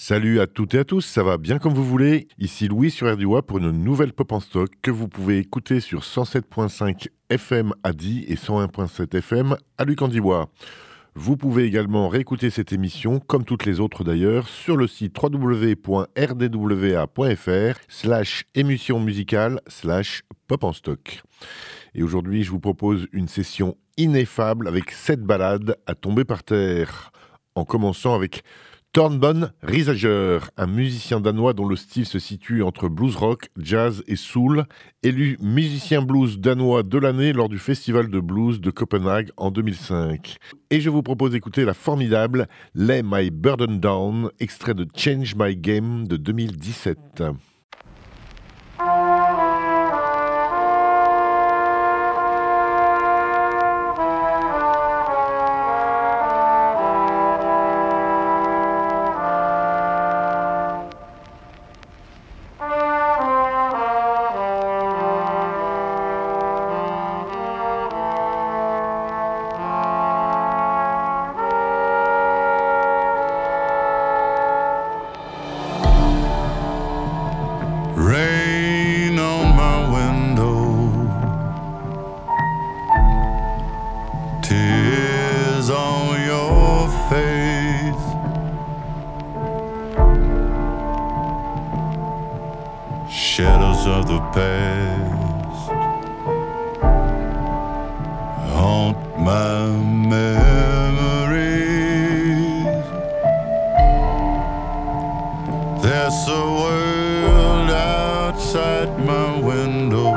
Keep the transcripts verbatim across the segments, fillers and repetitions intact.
Salut à toutes et à tous, ça va bien comme vous voulez. Ici Louis sur R D O A pour une nouvelle pop en stock que vous pouvez écouter sur cent sept virgule cinq F M à Die et cent un virgule sept F M à Luc-en-Diois. Vous pouvez également réécouter cette émission, comme toutes les autres d'ailleurs, sur le site w w w point r d w a point f r slash émission musicale slash pop en stock. Et aujourd'hui, je vous propose une session ineffable avec sept ballades à tomber par terre. En commençant avec Tornbon Risager, un musicien danois dont le style se situe entre blues rock, jazz et soul, élu musicien blues danois de l'année lors du Festival de blues de Copenhague en deux mille cinq. Et je vous propose d'écouter la formidable Lay My Burden Down, extrait de Change My Game de deux mille dix-sept. Shadows of the past haunt my memories. There's a world outside my window,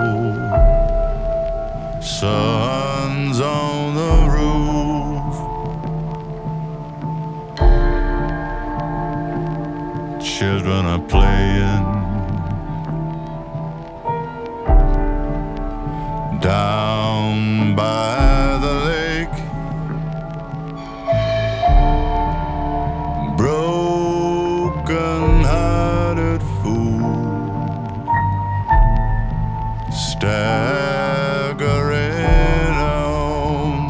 sun's on the roof, children are playing down by the lake, broken-hearted fool staggering on,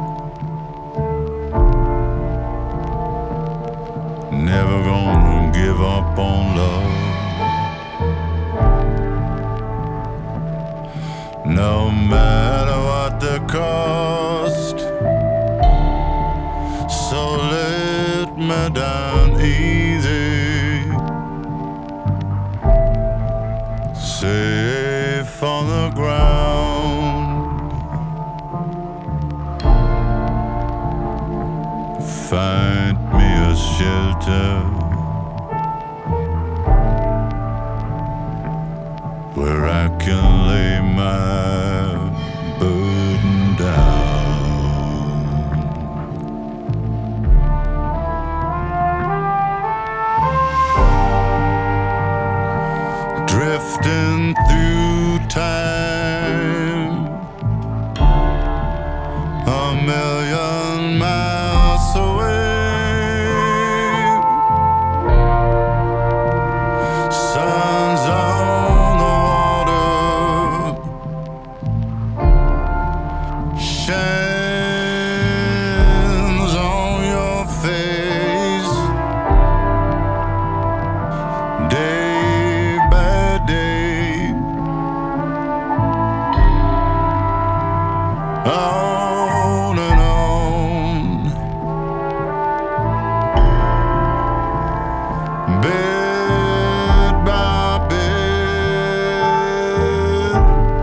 never gonna give up on love. No matter what the cost, so let me down easy, safe on the ground. Find me a shelter where I can lay my burden down. Drifting through time, a million miles away, sun's on the shines on your face, day by day, on and on, bed by bed,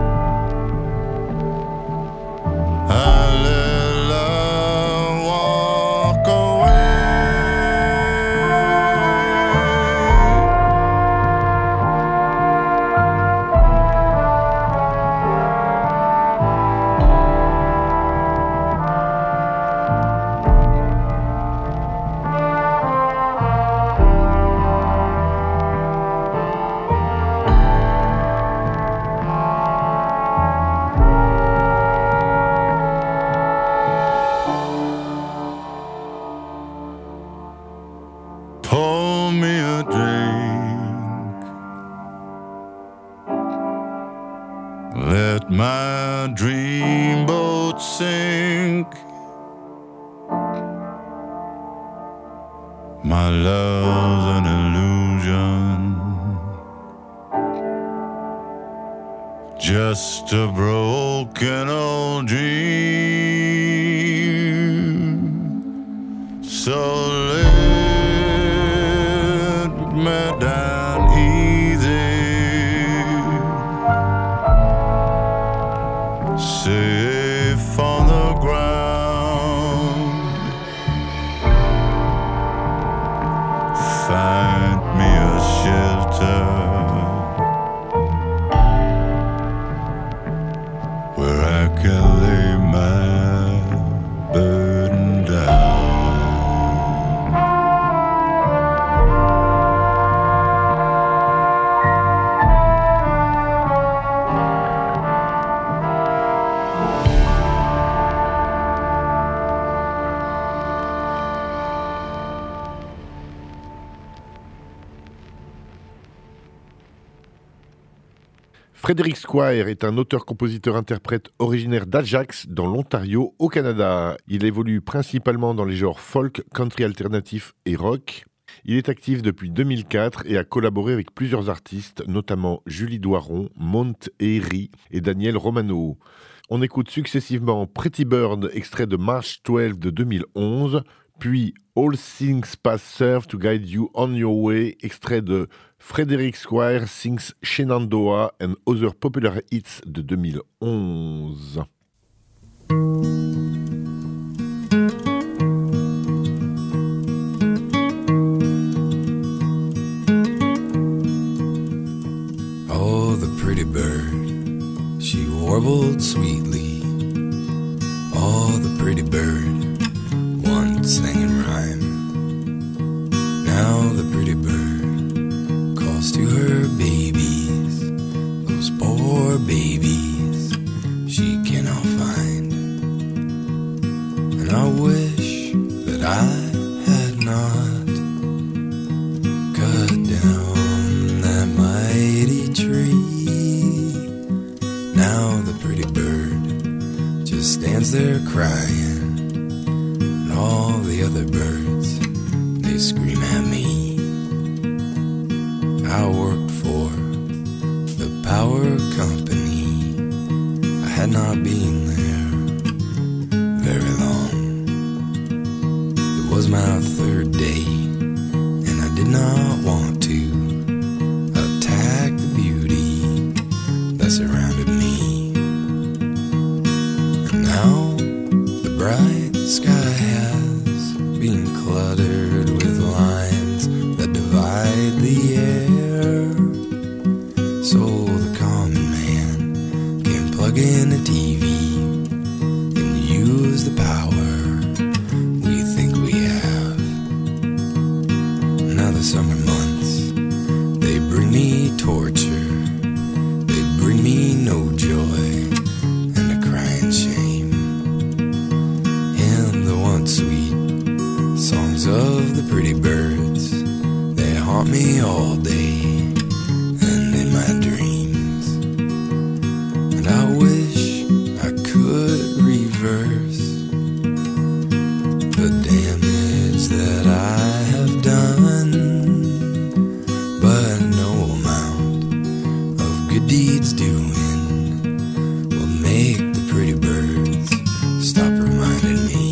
I let love walk away. Pour me a drink, let my dreamboat sink, my love's an illusion. illusion, just a broken old dream. So let me down easy, safe on the ground. Find me a shelter where I can lay my burden down. Frederick Squire est un auteur-compositeur-interprète originaire d'Ajax, dans l'Ontario, au Canada. Il évolue principalement dans les genres folk, country alternatif et rock. Il est actif depuis deux mille quatre et a collaboré avec plusieurs artistes, notamment Julie Doiron, Mount Airy et Daniel Romano. On écoute successivement Pretty Bird, extrait de March twelfth de deux mille onze, puis All Things Past Serve to Guide You on Your Way, extrait de Frederick Squire Sings Shenandoah and Other Popular Hits de deux mille onze. Oh, the pretty bird, she warbled sweetly. Oh, the pretty bird, once sang in rhyme. Now the pretty bird calls to her babies, those poor babies she cannot find. And I wish that I had not cut down that mighty tree. Now the pretty bird just stands there crying, and all the other birds, they scream at me. I worked for the power company. I had not been there very long. It was my third day, and I did not want to attack the beauty that surrounded me. And now the bright sky has been cluttered with lines that divide the air. So the common man can plug in a T V and use the power we think we have. Now the summer months, they bring me torture. They bring me no joy and a crying shame. And the once sweet songs of the pretty birds, they haunt me all day and in my dreams. And I wish I could reverse the damage that I have done, but no amount of good deeds doing will make the pretty birds stop reminding me.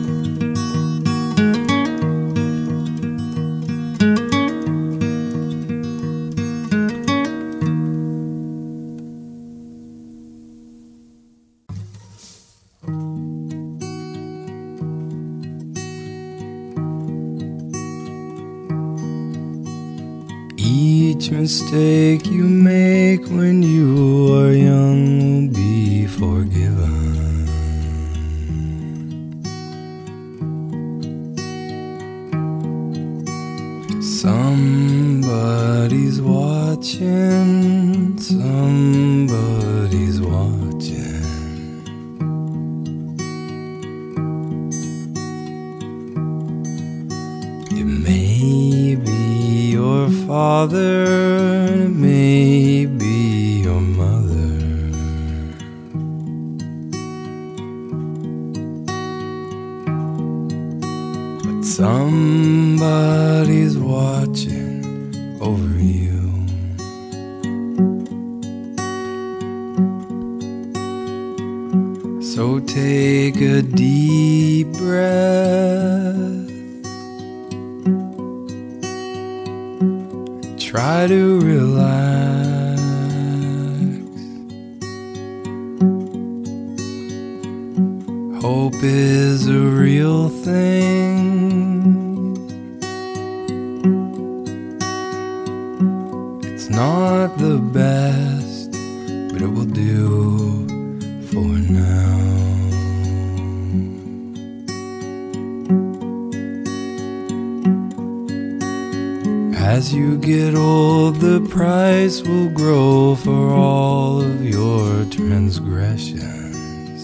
Each mistake you make when you are young will be forgiven. Somebody's watching, somebody's watching. It may be your father, it may be your mother. But somebody's watching So take a deep breath. Try to relax. Hope is a real thing. It's not the best, but it will do for now. As you get old, the price will grow for all of your transgressions.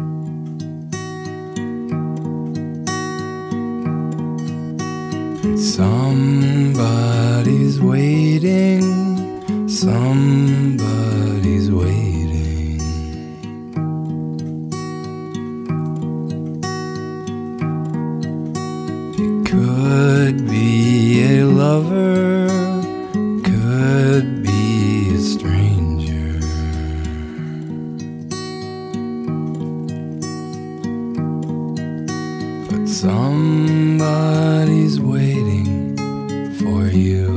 And somebody's waiting, somebody's waiting. It could be a lover, could be a stranger. But somebody's waiting for you.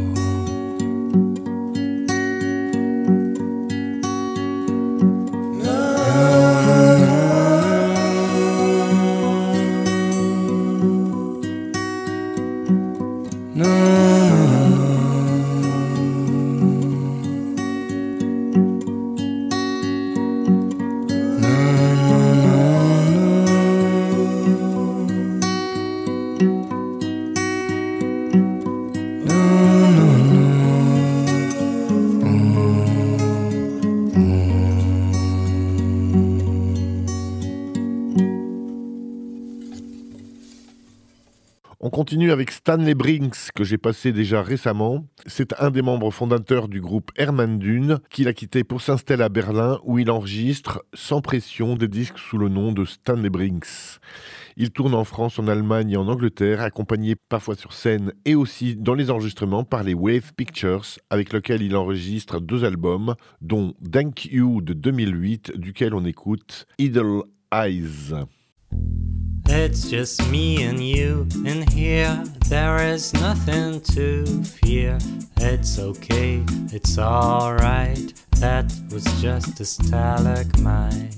On continue avec Stanley Brinks, que j'ai passé déjà récemment. C'est un des membres fondateurs du groupe Herman Dune, qu'il a quitté pour s'installer à Berlin, où il enregistre sans pression des disques sous le nom de Stanley Brinks. Il tourne en France, en Allemagne et en Angleterre, accompagné parfois sur scène et aussi dans les enregistrements par les Wave Pictures, avec lequel il enregistre deux albums, dont Thank You de deux mille huit, duquel on écoute Idle Eyes. It's just me and you in here. There is nothing to fear. It's okay, it's alright. That was just a stalagmite.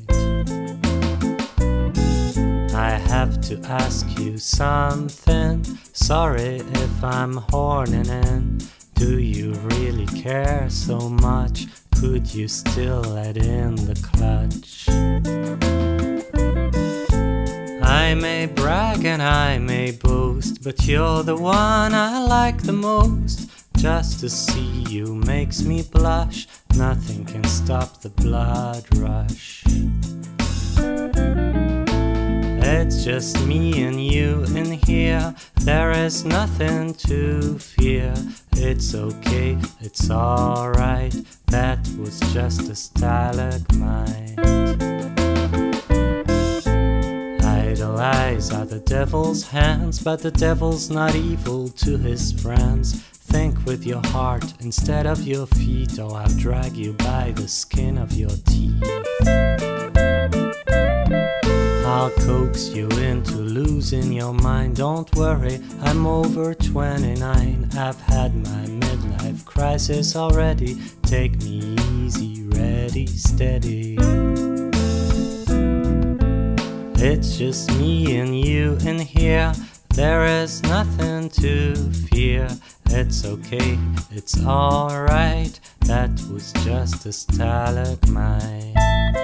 I have to ask you something. Sorry if I'm horning in. Do you really care so much? Could you still let in the clutch? I may brag and I may boast, but you're the one I like the most. Just to see you makes me blush. Nothing can stop the blood rush. It's just me and you in here. There is nothing to fear. It's okay, it's alright. That was just a stalagmite. Idle eyes are the devil's hands, but the devil's not evil to his friends. Think with your heart instead of your feet, or I'll drag you by the skin of your teeth. I'll coax you into losing your mind. Don't worry, I'm over twenty-nine. I've had my midlife crisis already. Take me easy, ready, steady. It's just me and you in here. There is nothing to fear. It's okay, it's alright. That was just a stalagmite.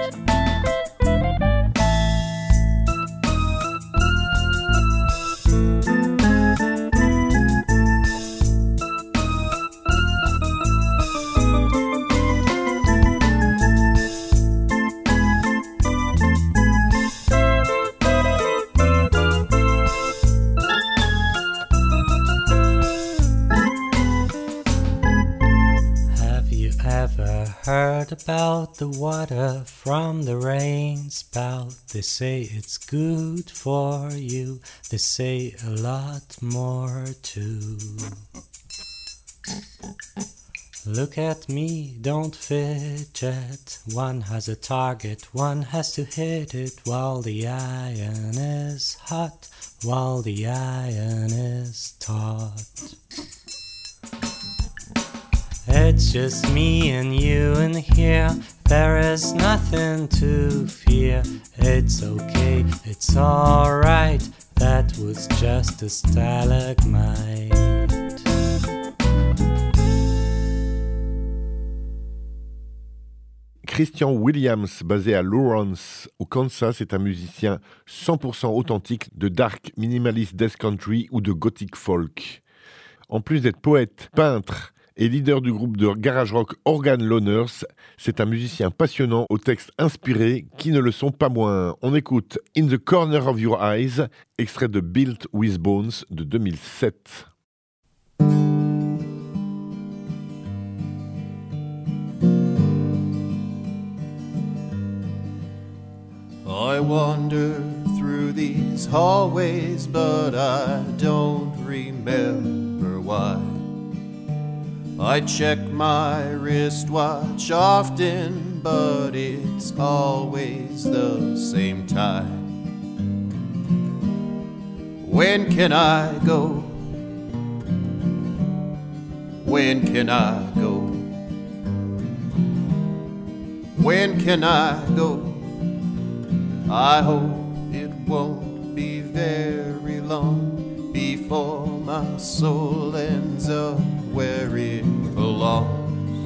Heard about the water from the rain spout. They say it's good for you. They say a lot more too. Look at me, don't fidget. One has a target, one has to hit it while the iron is hot, while the iron is taut. It's just me and you in here. There is nothing to fear. It's okay, it's alright. That was just a stalagmite. Christian Williams, basé à Lawrence, au Kansas, est un musicien cent pour cent authentique de dark minimalist death country ou de gothic folk. En plus d'être poète, peintre et leader du groupe de garage rock Organ Loners, c'est un musicien passionnant aux textes inspirés qui ne le sont pas moins. On écoute In the Corner of Your Eyes, extrait de Built with Bones de deux mille sept. I wander through these hallways, but I don't remember why. I check my wristwatch often, but it's always the same time. When can I go? When can I go? When can I go? I hope it won't be very long before my soul ends up where it belongs.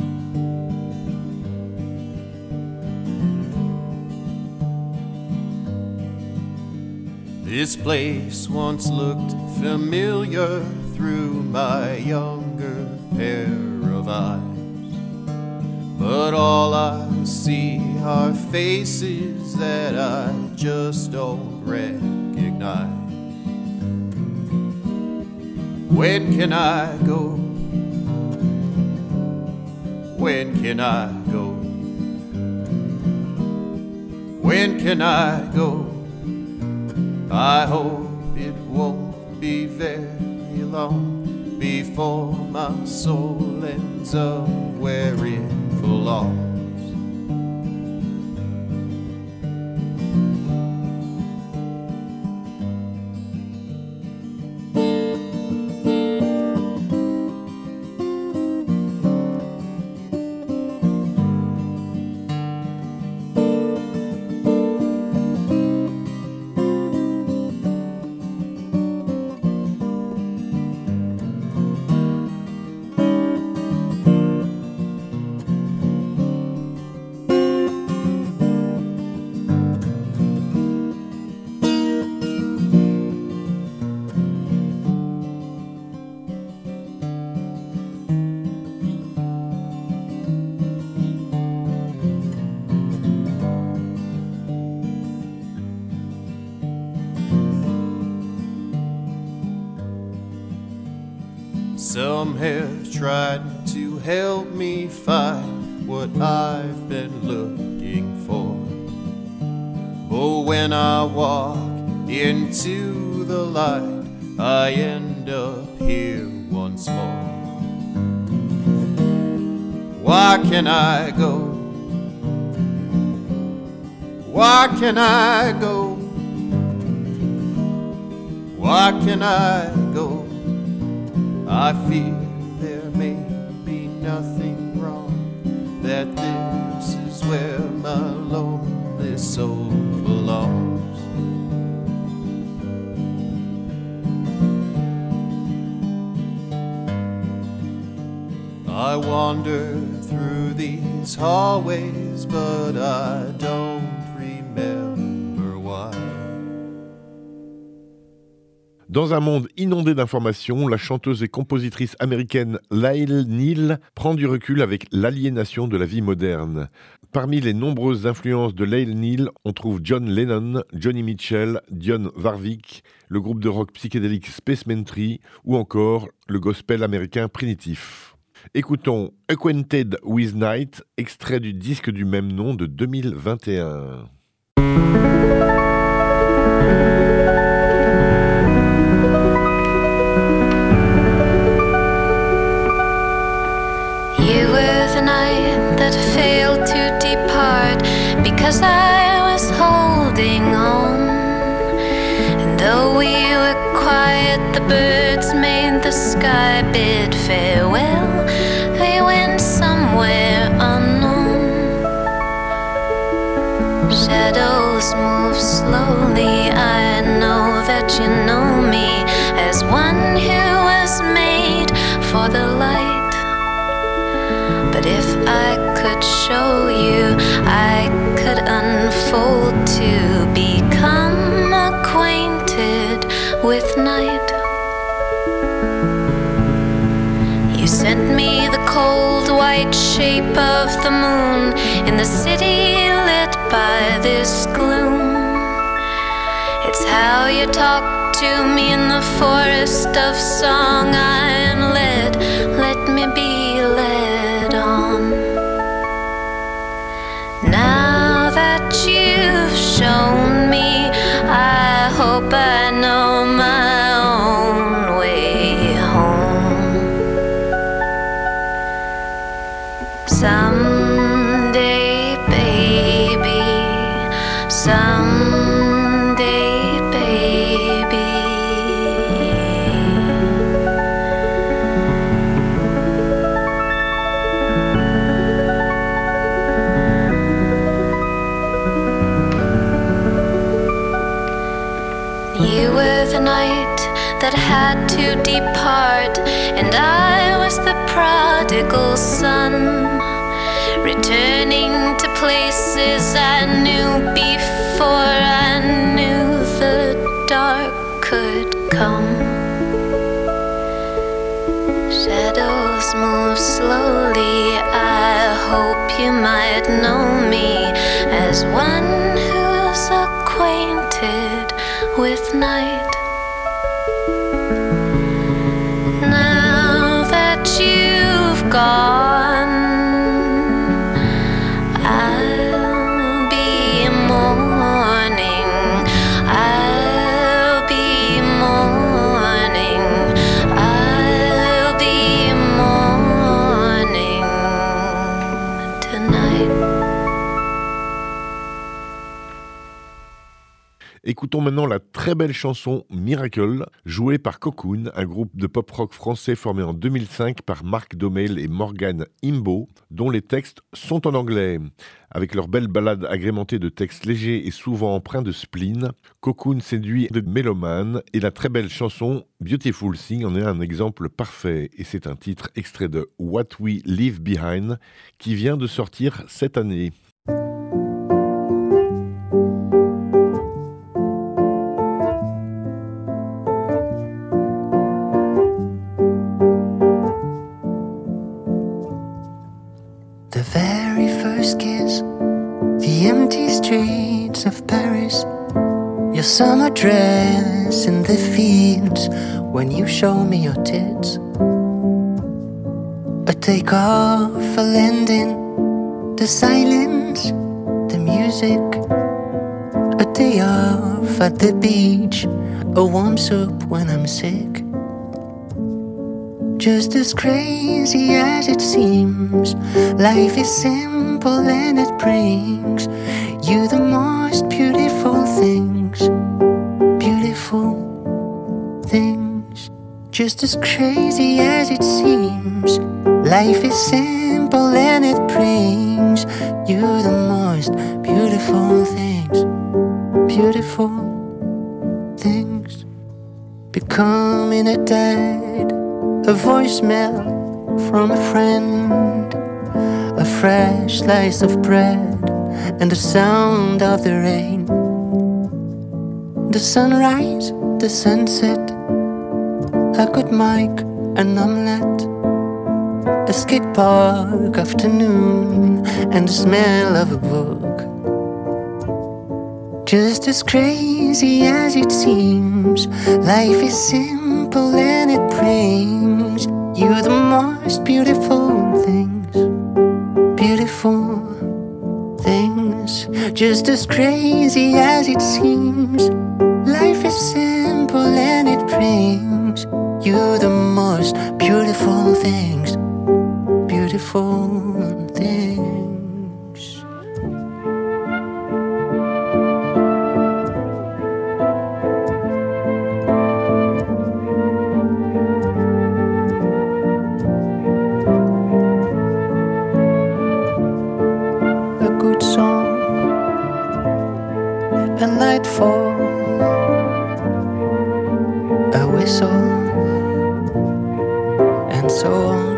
This place once looked familiar through my younger pair of eyes, but all I see are faces that I just don't recognize. When can I go? When can I go? When can I go? I hope it won't be very long before my soul ends up where it belongs. Some have tried to help me find what I've been looking for, but when I walk into the light, I end up here once more. Why can I go? Why can I go? Why can I go? I feel there may be nothing wrong, that this is where my lonely soul belongs. I wander through these hallways, but I don't remember why. Dans un monde inondé d'informations, la chanteuse et compositrice américaine Lael Neal prend du recul avec l'aliénation de la vie moderne. Parmi les nombreuses influences de Lael Neal, on trouve John Lennon, Joni Mitchell, Dionne Warwick, le groupe de rock psychédélique Spaceman Tree ou encore le gospel américain primitif. Écoutons Acquainted with Night, extrait du disque du même nom de deux mille vingt et un. You were 'cause I was holding on. And though we were quiet, the birds made the sky bid farewell. They went somewhere unknown. Shadows move slowly. I know that you know me as one who was made for the light. But if I could show you, I could unfold to become acquainted with night. You sent me the cold white shape of the moon in the city lit by this gloom. It's how you talk to me in the forest of song. I am led, let me be led on. Now that you've shown me, I hope I know my own way home. Someday, baby, someday, baby. You were the night that had to depart, and I was the prodigal son, returning to places I knew before I knew the dark could come. Shadows move slowly. I hope you might know me as one who's acquainted with night. Now that you've gone, I'll be mourning, I'll be mourning, I'll be mourning tonight. Écoutons maintenant la très belle chanson Miracle, jouée par Cocoon, un groupe de pop-rock français formé en deux mille cinq par Marc Domel et Morgan Imbo, dont les textes sont en anglais. Avec leur belle ballade agrémentée de textes légers et souvent empreints de spleen, Cocoon séduit de mélomanes et la très belle chanson Beautiful Thing en est un exemple parfait. Et c'est un titre extrait de What We Leave Behind qui vient de sortir cette année. The very first kiss, the empty streets of Paris, your summer dress in the fields when you show me your tits, a takeoff, a landing, the silence, the music, a day off at the beach, a warm soup when I'm sick. Just as crazy as it seems, life is simple and it brings you the most beautiful things, beautiful things. Just as crazy as it seems, life is simple and it brings you the most beautiful things, beautiful things. Becoming a dad, a voicemail from a friend, a fresh slice of bread, and the sound of the rain. The sunrise, the sunset, a good mic, an omelette, a skate park afternoon, and the smell of a book. Just as crazy as it seems, life is simple and it brings you the most beautiful things, beautiful things. Just as crazy as it seems, life is simple and it brings you the most beautiful things, beautiful things. and nightfall, a whistle, and so on.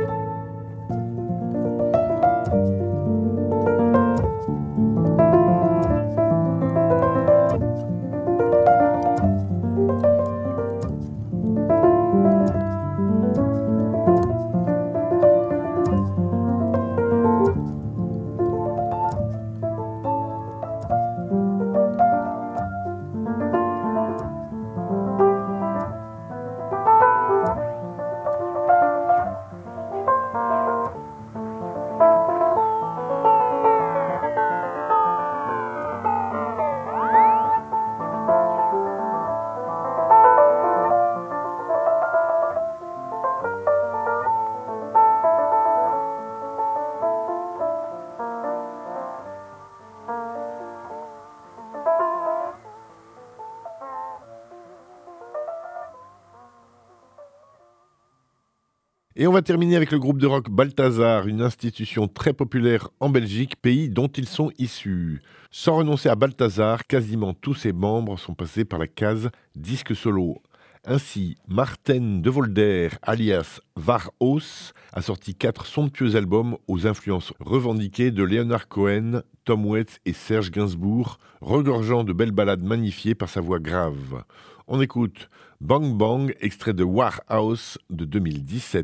Et on va terminer avec le groupe de rock Balthazar, une institution très populaire en Belgique, pays dont ils sont issus. Sans renoncer à Balthazar, quasiment tous ses membres sont passés par la case disque solo. Ainsi, Marten de Volder, alias Warhaus, a sorti quatre somptueux albums aux influences revendiquées de Leonard Cohen, Tom Waits et Serge Gainsbourg, regorgeant de belles ballades magnifiées par sa voix grave. On écoute Bang Bang, extrait de Warhaus de deux mille dix-sept.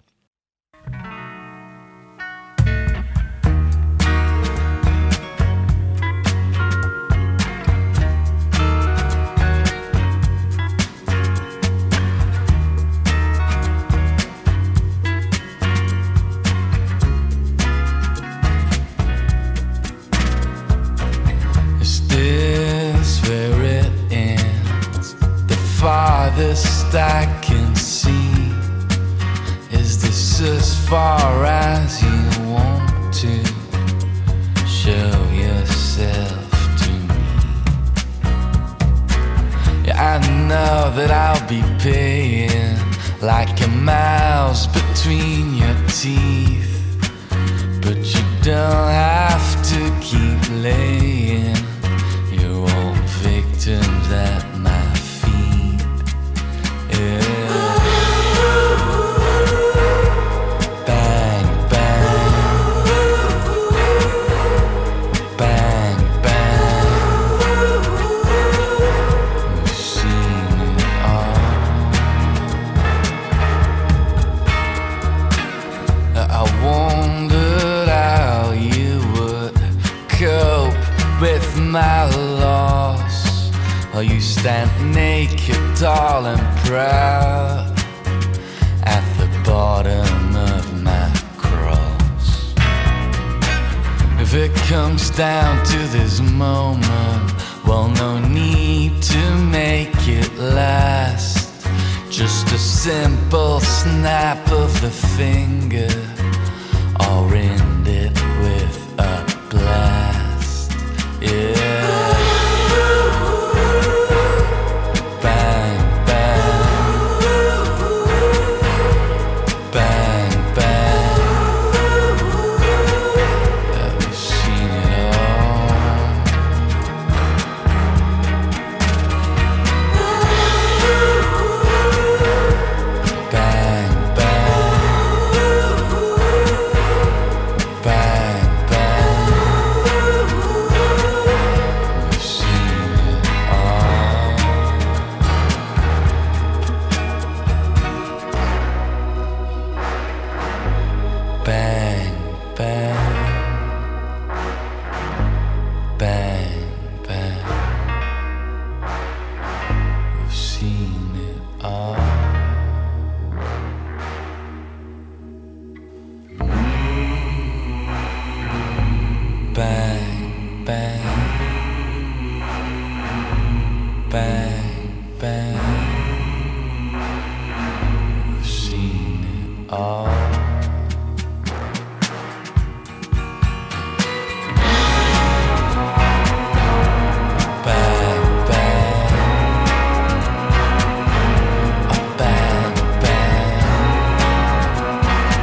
Farthest I can see. Is this as far as you want to show yourself to me? Yeah, I know that I'll be paying like a mouse between your teeth, but you don't have to keep laying your old victims at my my loss, or you stand naked, tall and proud at the bottom of my cross. If it comes down to this moment, well, no need to make it last. Just a simple snap of the finger, or end it with a blast. Yeah.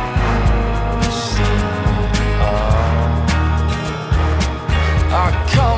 I come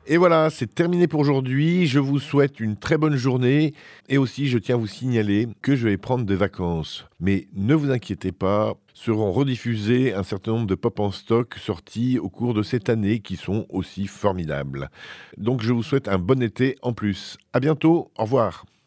Et voilà, c'est terminé pour aujourd'hui. Je vous souhaite une très bonne journée. Et aussi, je tiens à vous signaler que je vais prendre des vacances. Mais ne vous inquiétez pas, seront rediffusés un certain nombre de pop en stock sortis au cours de cette année qui sont aussi formidables. Donc je vous souhaite un bon été en plus. À bientôt, au revoir.